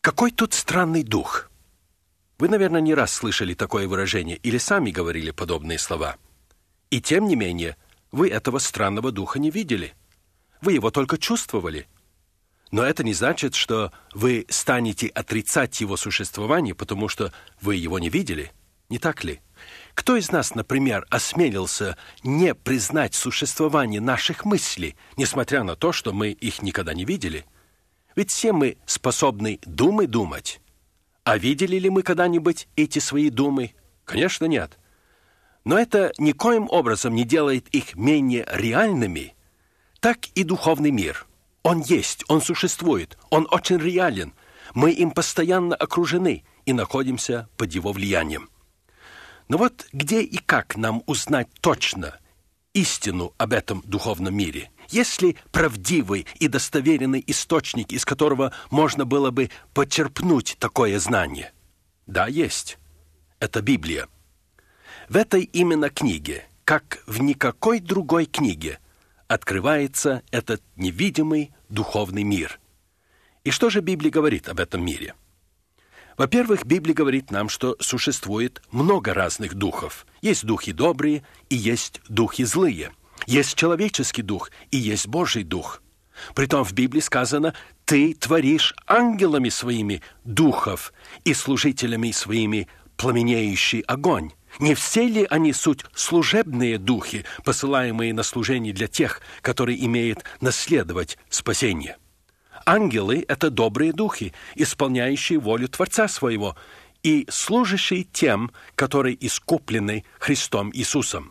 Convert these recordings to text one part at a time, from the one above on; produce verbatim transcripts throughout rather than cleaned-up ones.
Какой тут странный дух? Вы, наверное, не раз слышали такое выражение или сами говорили подобные слова. И тем не менее, вы этого странного духа не видели. Вы его только чувствовали. Но это не значит, что вы станете отрицать его существование, потому что вы его не видели. Не так ли? Кто из нас, например, осмелился не признать существование наших мыслей, несмотря на то, что мы их никогда не видели? Ведь все мы способны думы думать. А видели ли мы когда-нибудь эти свои думы? Конечно, нет. Но это никоим образом не делает их менее реальными. Так и духовный мир. Он есть, он существует, он очень реален. Мы им постоянно окружены и находимся под его влиянием. Но вот где и как нам узнать точно истину об этом духовном мире? Есть ли правдивый и достоверный источник, из которого можно было бы почерпнуть такое знание? Да, есть. Это Библия. В этой именно книге, как в никакой другой книге, открывается этот невидимый духовный мир. И что же Библия говорит об этом мире? Во-первых, Библия говорит нам, что существует много разных духов. Есть духи добрые и есть духи злые. Есть человеческий дух и есть Божий дух. Притом в Библии сказано: «Ты творишь ангелами своими духов и служителями своими пламенеющий огонь». Не все ли они суть служебные духи, посылаемые на служение для тех, которые имеют наследовать спасение? Ангелы — это добрые духи, исполняющие волю Творца своего и служащие тем, которые искуплены Христом Иисусом.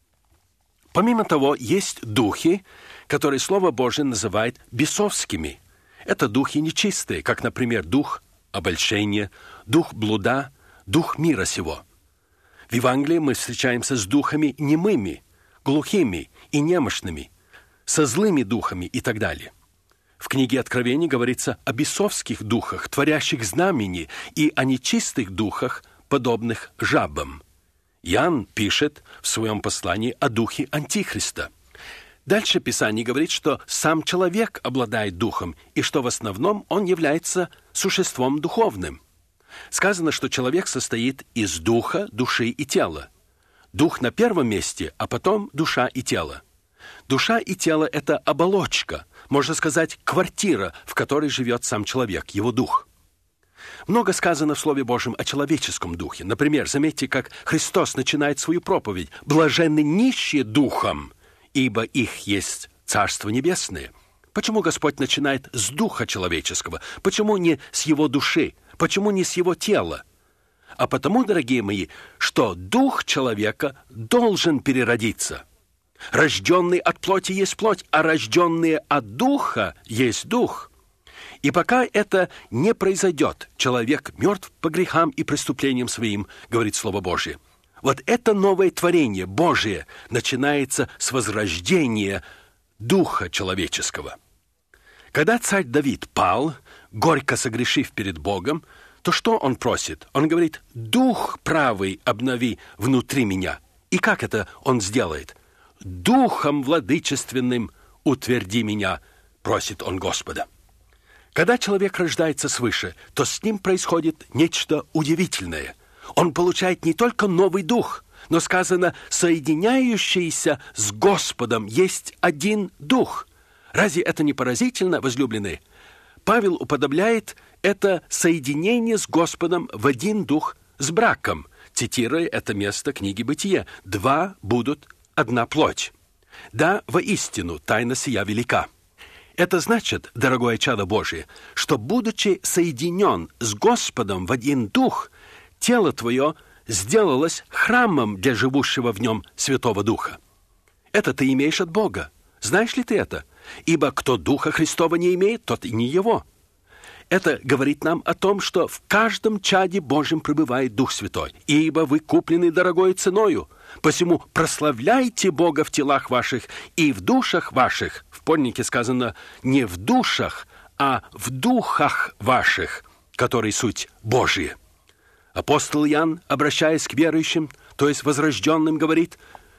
Помимо того, есть духи, которые Слово Божие называет бесовскими. Это духи нечистые, как, например, дух обольщения, дух блуда, дух мира сего. В Евангелии мы встречаемся с духами немыми, глухими и немощными, со злыми духами и так далее. В книге Откровений говорится о бесовских духах, творящих знамени, и о нечистых духах, подобных жабам. Иоанн пишет в своем послании о духе Антихриста. Дальше Писание говорит, что сам человек обладает духом, и что в основном он является существом духовным. Сказано, что человек состоит из духа, души и тела. Дух на первом месте, а потом душа и тело. Душа и тело — это оболочка, можно сказать, квартира, в которой живет сам человек, его дух. Много сказано в Слове Божьем о человеческом духе. Например, заметьте, как Христос начинает свою проповедь: «Блаженны нищие духом, ибо их есть Царство Небесное». Почему Господь начинает с духа человеческого? Почему не с его души? Почему не с его тела? А потому, дорогие мои, что дух человека должен переродиться. Рожденный от плоти есть плоть, а рожденный от духа есть дух. И пока это не произойдет, человек мертв по грехам и преступлениям своим, говорит Слово Божие. Вот это новое творение Божие начинается с возрождения духа человеческого. Когда царь Давид пал, горько согрешив перед Богом, то что он просит? Он говорит: «Дух правый обнови внутри меня». И как это он сделает? «Духом владычественным утверди меня», просит он Господа. Когда человек рождается свыше, то с ним происходит нечто удивительное. Он получает не только новый дух, но, сказано, соединяющийся с Господом есть один дух. Разве это не поразительно, возлюбленные? Павел уподобляет это соединение с Господом в один дух с браком, цитируя это место книги Бытия: «Два будут одна плоть». Да, воистину, тайна сия велика. Это значит, дорогое чадо Божие, что, будучи соединен с Господом в один дух, тело твое сделалось храмом для живущего в нем Святого Духа. Это ты имеешь от Бога. Знаешь ли ты это? Ибо кто Духа Христова не имеет, тот и не его. Это говорит нам о том, что в каждом чаде Божьем пребывает Дух Святой. Ибо вы куплены дорогою ценою. Посему прославляйте Бога в телах ваших и в душах ваших. В подлиннике сказано не в душах, а в духах ваших, которые суть Божьи. Апостол Иоанн, обращаясь к верующим, то есть возрожденным, говорит,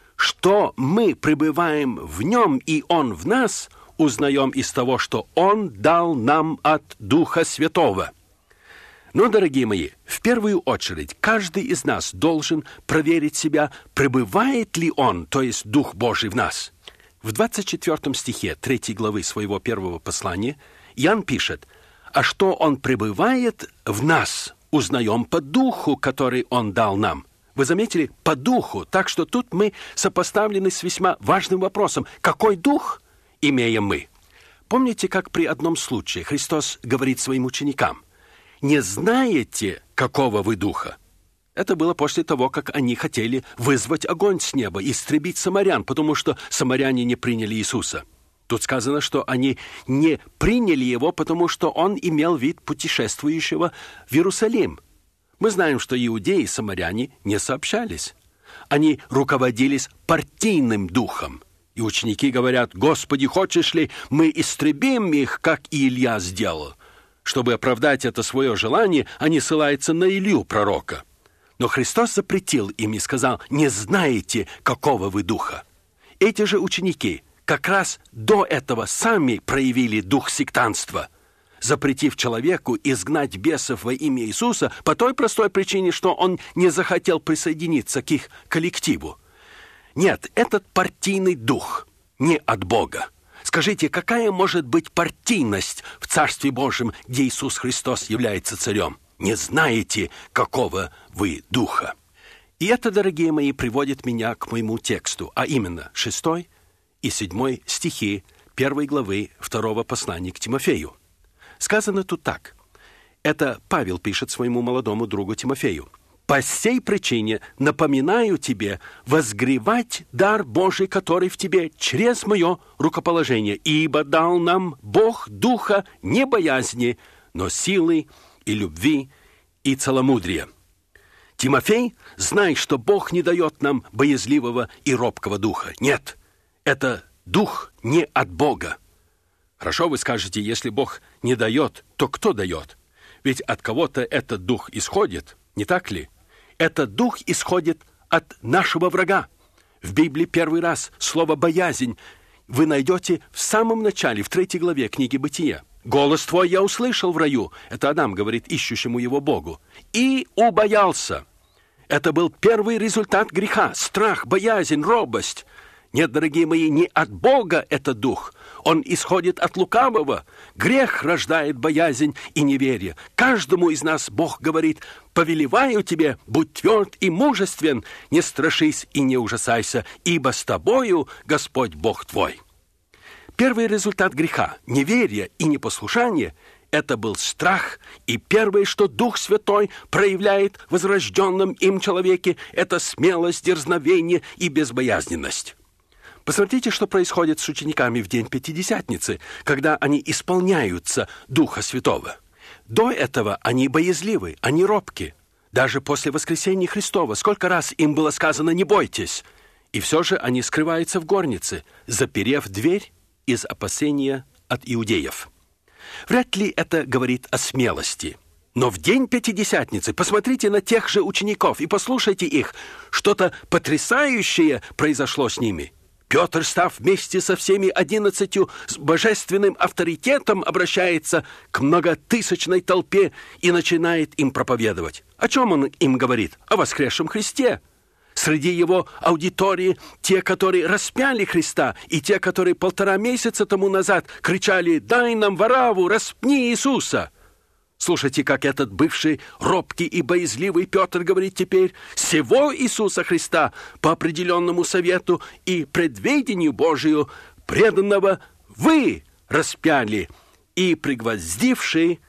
что мы пребываем в нем, и он в нас, узнаем из того, что он дал нам от Духа Святого. Но, дорогие мои, в первую очередь, каждый из нас должен проверить себя, пребывает ли он, то есть Дух Божий в нас. В двадцать четвёртом стихе третьей главы своего первого послания Иоанн пишет: «А что он пребывает в нас, узнаем по Духу, который он дал нам». Вы заметили? По Духу. Так что тут мы сопоставлены с весьма важным вопросом. Какой Дух имеем мы? Помните, как при одном случае Христос говорит своим ученикам: «Не знаете, какого вы духа?» Это было после того, как они хотели вызвать огонь с неба, истребить самарян, потому что самаряне не приняли Иисуса. Тут сказано, что они не приняли Его, потому что Он имел вид путешествующего в Иерусалим. Мы знаем, что иудеи и самаряне не сообщались. Они руководились партийным духом. И ученики говорят: «Господи, хочешь ли, мы истребим их, как и Илья сделал?» Чтобы оправдать это свое желание, они ссылаются на Илью, пророка. Но Христос запретил им и сказал: «Не знаете, какого вы духа». Эти же ученики как раз до этого сами проявили дух сектантства, запретив человеку изгнать бесов во имя Иисуса по той простой причине, что он не захотел присоединиться к их коллективу. Нет, этот партийный дух не от Бога. Скажите, какая может быть партийность в Царстве Божьем, где Иисус Христос является царем? Не знаете, какого вы духа. И это, дорогие мои, приводит меня к моему тексту, а именно шестой и седьмой стихи первой главы второго послания к Тимофею. Сказано тут так. Это Павел пишет своему молодому другу Тимофею: «По сей причине напоминаю тебе возгревать дар Божий, который в тебе через мое рукоположение, ибо дал нам Бог духа не боязни, но силы и любви и целомудрия». Тимофей, знай, что Бог не дает нам боязливого и робкого духа. Нет, это дух не от Бога. Хорошо, вы скажете, если Бог не дает, то кто дает? Ведь от кого-то этот дух исходит, не так ли? Этот дух исходит от нашего врага. В Библии первый раз слово «боязнь» вы найдете в самом начале, в третьей главе книги Бытия. «Голос твой я услышал в раю». Это Адам говорит ищущему его Богу. «И убоялся». Это был первый результат греха. Страх, боязнь, робость. Нет, дорогие мои, не от Бога этот дух. Он исходит от лукавого. Грех рождает боязнь и неверие. Каждому из нас Бог говорит: «Повелеваю тебе, будь тверд и мужествен, не страшись и не ужасайся, ибо с тобою Господь Бог твой». Первый результат греха, неверия и непослушания – это был страх, и первое, что Дух Святой проявляет в возрожденном им человеке – это смелость, дерзновение и безбоязненность. Посмотрите, что происходит с учениками в день Пятидесятницы, когда они исполняются Духа Святого. До этого они боязливы, они робки. Даже после воскресения Христова сколько раз им было сказано «не бойтесь», и все же они скрываются в горнице, заперев дверь из опасения от иудеев. Вряд ли это говорит о смелости. Но в день Пятидесятницы посмотрите на тех же учеников и послушайте их. Что-то потрясающее произошло с ними. Петр, став вместе со всеми одиннадцатью с божественным авторитетом, обращается к многотысячной толпе и начинает им проповедовать. О чем он им говорит? О воскресшем Христе. Среди его аудитории те, которые распяли Христа, и те, которые полтора месяца тому назад кричали: «Дай нам Варавву, распни Иисуса!» Слушайте, как этот бывший робкий и боязливый Петр говорит теперь: «Сего Иисуса Христа по определенному совету и предведению Божию преданного вы распяли и, пригвоздивши,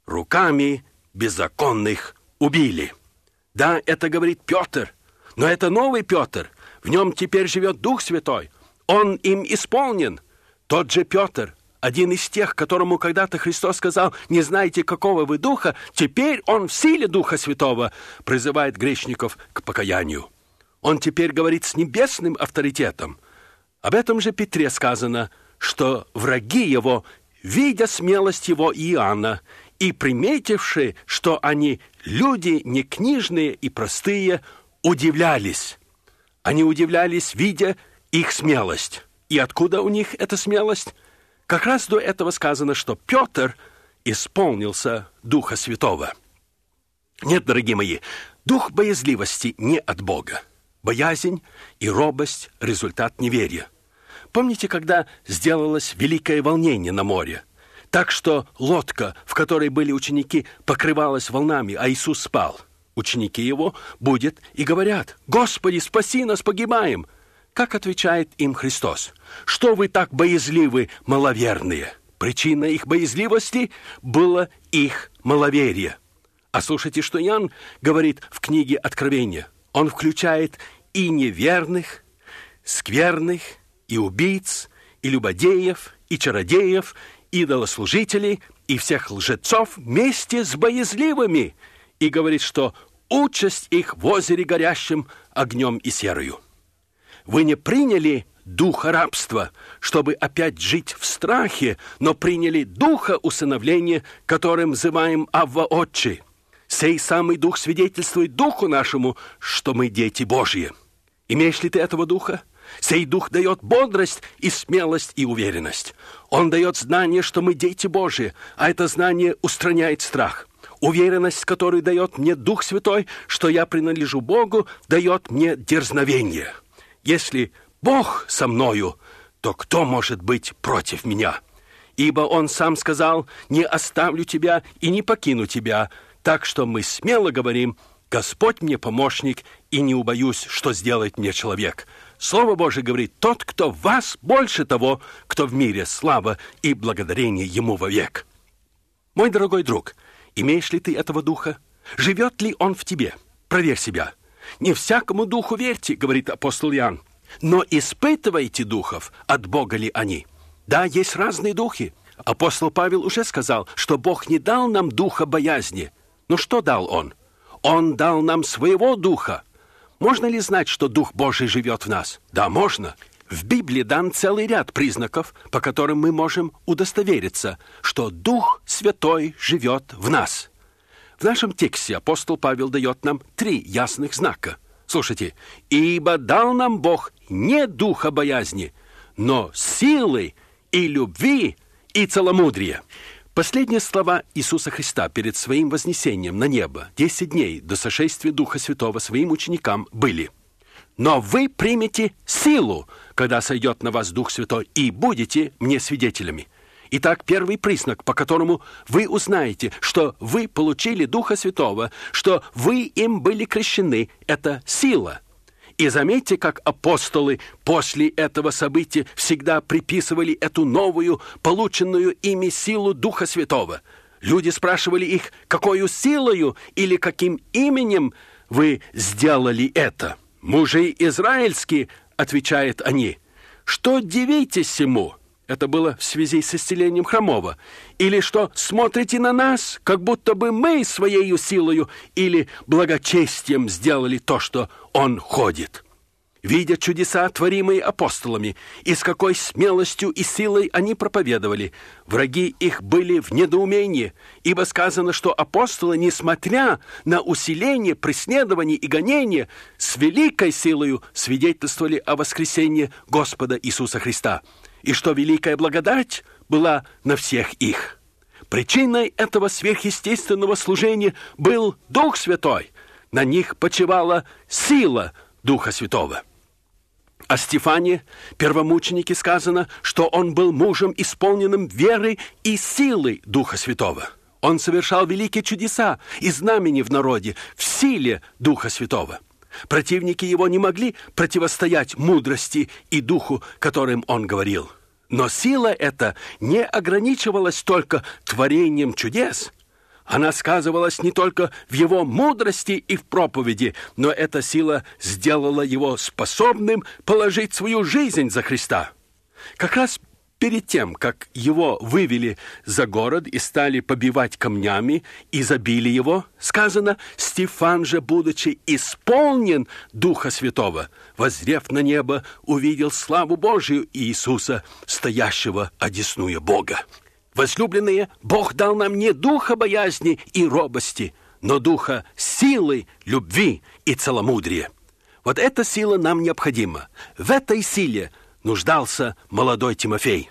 руками беззаконных убили». Да, это говорит Петр, но это новый Петр. В нем теперь живет Дух Святой. Он им исполнен. Тот же Петр, один из тех, которому когда-то Христос сказал: «Не знаете, какого вы духа», теперь он в силе Духа Святого призывает грешников к покаянию. Он теперь говорит с небесным авторитетом. Об этом же Петре сказано, что враги его, видя смелость его и Иоанна, и приметивши, что они люди не книжные и простые, удивлялись. Они удивлялись, видя их смелость. И откуда у них эта смелость? Как раз до этого сказано, что Петр исполнился Духа Святого. Нет, дорогие мои, дух боязливости не от Бога. Боязнь и робость – результат неверия. Помните, когда сделалось великое волнение на море? Так что лодка, в которой были ученики, покрывалась волнами, а Иисус спал. Ученики его будут и говорят: «Господи, спаси нас, погибаем!» Как отвечает им Христос? «Что вы так боязливы, маловерные?» Причина их боязливости была их маловерие. А слушайте, что Иоанн говорит в книге Откровения. Он включает и неверных, скверных, и убийц, и любодеев, и чародеев, идолослужителей, и всех лжецов вместе с боязливыми. И говорит, что участь их в озере горящем огнем и серою. Вы не приняли духа рабства, чтобы опять жить в страхе, но приняли духа усыновления, которым взываем Авва Отче. Сей самый дух свидетельствует духу нашему, что мы дети Божьи. Имеешь ли ты этого духа? Сей дух дает бодрость и смелость и уверенность. Он дает знание, что мы дети Божьи, а это знание устраняет страх. Уверенность, которую дает мне Дух Святой, что я принадлежу Богу, дает мне дерзновение. Если Бог со мною, то кто может быть против меня? Ибо Он сам сказал: «Не оставлю тебя и не покину тебя». Так что мы смело говорим: «Господь мне помощник, и не убоюсь, что сделает мне человек». Слово Божие говорит: «Тот, кто в вас, больше того, кто в мире, слава и благодарение Ему вовек». Мой дорогой друг, имеешь ли ты этого духа? Живет ли он в тебе? Проверь себя. «Не всякому духу верьте», — говорит апостол Иоанн, «но испытывайте духов, от Бога ли они». Да, есть разные духи. Апостол Павел уже сказал, что Бог не дал нам духа боязни. Но что дал Он? Он дал нам своего духа. Можно ли знать, что Дух Божий живет в нас? Да, можно. В Библии дан целый ряд признаков, по которым мы можем удостовериться, что Дух Святой живет в нас. В нашем тексте апостол Павел дает нам три ясных знака. Слушайте: «Ибо дал нам Бог не духа боязни, но силы и любви и целомудрия». Последние слова Иисуса Христа перед своим вознесением на небо, десять дней до сошествия Духа Святого своим ученикам, были: «Но вы примете силу, когда сойдет на вас Дух Святой, и будете мне свидетелями». Итак, первый признак, по которому вы узнаете, что вы получили Духа Святого, что вы им были крещены, это сила. И заметьте, как апостолы после этого события всегда приписывали эту новую, полученную ими силу Духа Святого. Люди спрашивали их: «Какою силою или каким именем вы сделали это?» «Мужи израильские», — отвечают они, — «что дивитесь сему?» Это было в связи с исцелением хромого. Или что смотрите на нас, как будто бы мы своею силою или благочестием сделали то, что он ходит. Видя чудеса, творимые апостолами, и с какой смелостью и силой они проповедовали, враги их были в недоумении, ибо сказано, что апостолы, несмотря на усиление преследований и гонения, с великой силою свидетельствовали о воскресении Господа Иисуса Христа, и что великая благодать была на всех их. Причиной этого сверхъестественного служения был Дух Святой. На них почивала сила Духа Святого. О Стефане, первомученике, сказано, что он был мужем, исполненным веры и силы Духа Святого. Он совершал великие чудеса и знамения в народе в силе Духа Святого. Противники его не могли противостоять мудрости и духу, которым он говорил. Но сила эта не ограничивалась только творением чудес. Она сказывалась не только в его мудрости и в проповеди, но эта сила сделала его способным положить свою жизнь за Христа. Как раз перед тем, как его вывели за город и стали побивать камнями и забили его, сказано: «Стефан же, будучи исполнен Духа Святого, воззрев на небо, увидел славу Божию и Иисуса, стоящего одесную Бога». Возлюбленные, Бог дал нам не духа боязни и робости, но духа силы, любви и целомудрия. Вот эта сила нам необходима. В этой силе нуждался молодой Тимофей.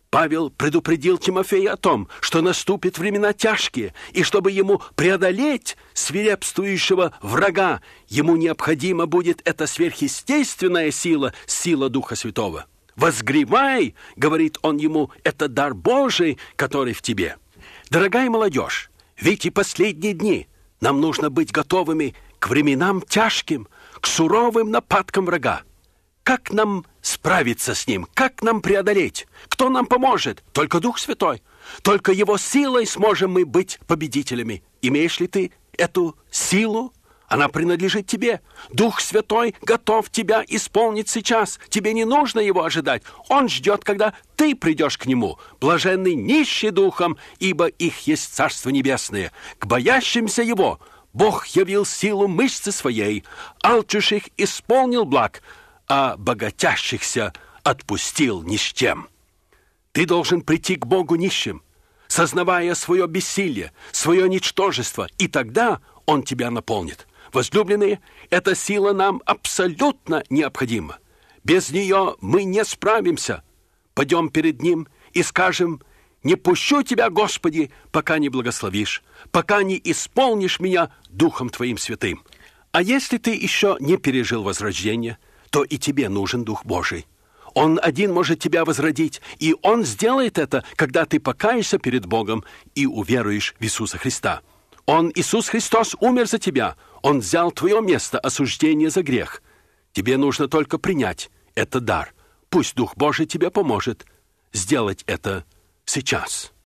Павел предупредил Тимофея о том, что наступят времена тяжкие, и чтобы ему преодолеть свирепствующего врага, ему необходима будет эта сверхъестественная сила, сила Духа Святого. «Возгревай», — говорит он ему, — «это дар Божий, который в тебе». Дорогая молодежь, ведь и последние дни нам нужно быть готовыми к временам тяжким, к суровым нападкам врага. Как нам справиться с ним? Как нам преодолеть? Кто нам поможет? Только Дух Святой. Только Его силой сможем мы быть победителями. Имеешь ли ты эту силу? Она принадлежит тебе. Дух Святой готов тебя исполнить сейчас. Тебе не нужно Его ожидать. Он ждет, когда ты придешь к Нему. Блаженны нищие духом, ибо их есть Царство Небесное. К боящимся Его Бог явил силу мышцы своей, алчущих исполнил благ, а богатящихся отпустил ни с чем. Ты должен прийти к Богу нищим, сознавая свое бессилие, свое ничтожество, и тогда Он тебя наполнит. Возлюбленные, эта сила нам абсолютно необходима. Без нее мы не справимся. Пойдем перед Ним и скажем: «Не пущу Тебя, Господи, пока не благословишь, пока не исполнишь меня Духом Твоим Святым». А если ты еще не пережил возрождение, то и тебе нужен Дух Божий. Он один может тебя возродить, и Он сделает это, когда ты покаешься перед Богом и уверуешь в Иисуса Христа. Он, Иисус Христос, умер за тебя. Он взял твое место осуждения за грех. Тебе нужно только принять этот дар. Пусть Дух Божий тебе поможет сделать это сейчас.